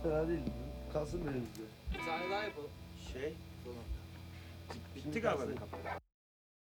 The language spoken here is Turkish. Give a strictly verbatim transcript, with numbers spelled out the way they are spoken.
fena değil. Kalsın elimizde. Bir tane daha yapalım. Şey, Sonra. bitti galiba bir kapı.